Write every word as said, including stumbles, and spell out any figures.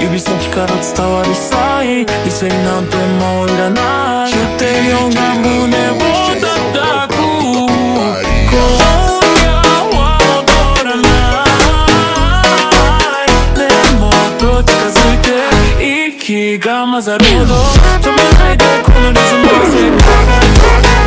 指先から伝わるサイン、理性なんてもういらない。言ってるような胸を叩く。今夜は踊らない。ねえもっと近づいて、息が混ざるほど止めないでこのリズムの世界。